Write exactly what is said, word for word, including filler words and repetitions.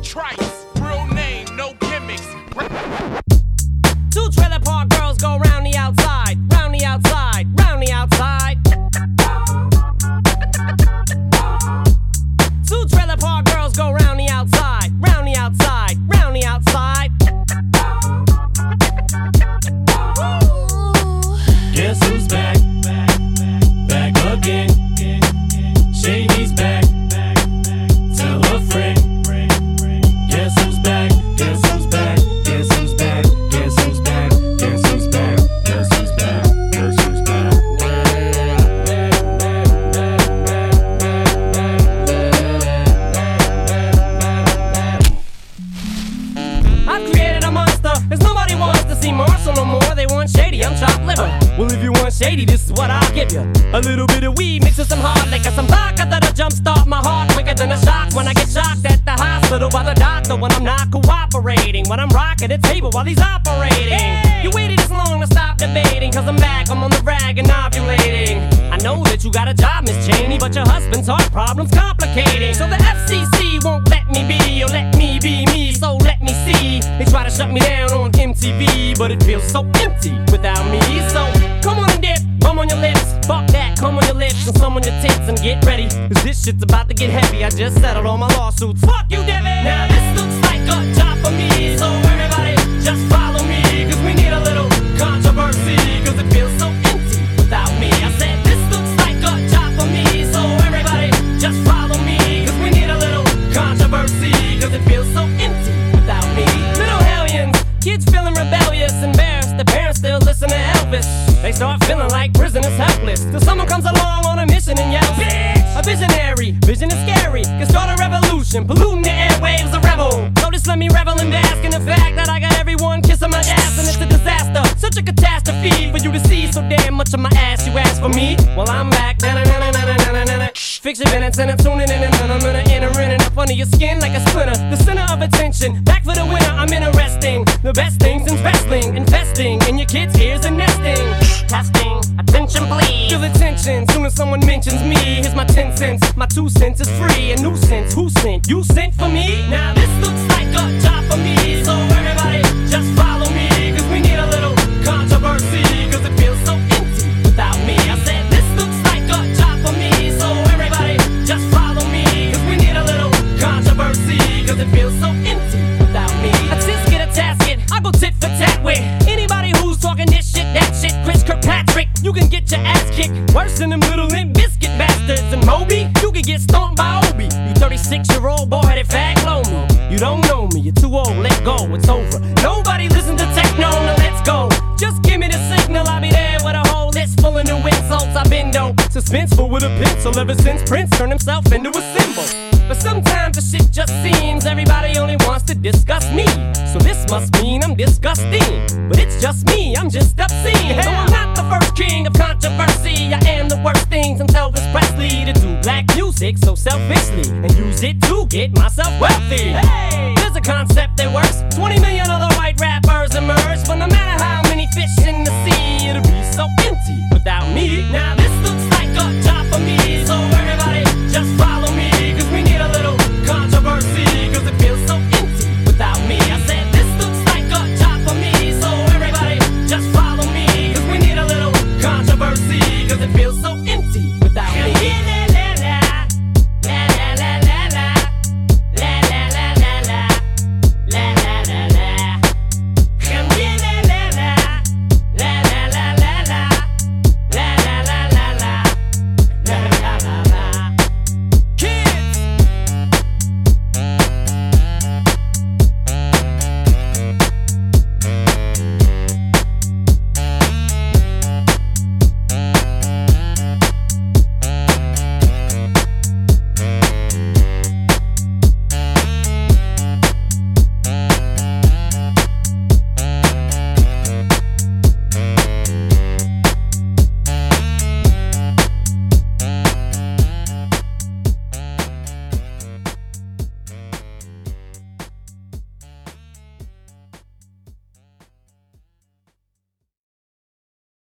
Trice, real name, no gimmicks. Two trailer park girls go round the outside, round the outside, round the outside. Two trailer park girls go round the outside, round the outside, round the outside. Guess who's back? Back, back again. Shady's back. Tell a friend. Guess who's back? Guess who's back? Guess who's back? Guess who's back? Guess who's back? Guess who's back? Guess who's back? I've created a monster, cause nobody wants to see Marshall no more. They want Shady, I'm chopped liver. Well, if you want Shady, this is what I'll give you. A little bit of weed mixed with some hard liquor, some vodka that'll jumpstart my heart quicker than a shock when I get shocked at the hospital by the doctor when I'm not cooperating, when I'm rocking the table while he's operating. Hey! You waited this long to stop debating, cause I'm back, I'm on the rag and ovulating. I know that you got a job, Miss Cheney, but your husband's heart problem's complicating. So the F C C won't let me be, or let me be me, so let me see. They try to shut me down on M T V, but it feels so empty without me. So come on and dip, bum on your lips, fuck that, come on your lips and some on your tits and get ready, cause this shit's about to get heavy. I just settled all my lawsuits, fuck you, Debbie. Now this looks like a job for me, so everybody just follow me, cause we need a little controversy, cause it feels so empty without me. I said this looks like a job for me, so everybody just follow me, cause we need a little controversy, cause it feels so empty without me. Little hellions, kids feeling rebellious, embarrassed, the parents still listen to Elvis. They start feeling like prisoners helpless, till someone comes along on a mission and yells, bitch! A visionary, vision is scary, can start a revolution, polluting the airwaves, a rebel. So just let me revel and bask in the fact that I got everyone kissing my ass, and it's a disaster, such a catastrophe for you to see so damn much of my ass. You ask for me, well I'm back. Fix your minutes and I'm tuning in, and I'm gonna enter in and up under your skin like a splinter. The center of attention, back for the winner. I'm interesting, the best things in wrestling, investing in your kids' ears and nesting. Testing, attention please. Feel the tension, soon as someone mentions me. Here's my ten cents, my two cents is free. A nuisance, who sent? You sent for me? Now this looks like a job for me, so everybody just follow me, cause we need a little controversy, cause it feels so empty without me. I said this looks like a job for me, so everybody just follow me, cause we need a little controversy, cause it feels so empty without me. A tisket, a tasket, I go tit for tat with anybody who's talking this shit, that shit. Chris Kirkpatrick, you can get your ass kicked worse than them little Limp Biscuit bastards. And Moby, you can get stomped by Obi. You thirty-six year old boy headed fag blow me. You don't know me, you're too old, let go, it's over. Nobody listen to techno, now let's go. Just give me the signal, I'll be there with a whole list full of new insults. I've been dope, suspenseful with a pencil ever since Prince turned himself into a symbol. But sometimes the shit just seems everybody only wants to discuss me. So this must mean I'm disgusting, but it's just me, I'm just obscene. Though I'm not the first king of controversy, I am the worst thing since Elvis Presley to do black music so selfishly and use it to get myself wealthy. Hey, there's a concept that works. twenty million other white rappers emerge, but no matter how many fish in the sea, it'll be so empty without me. Now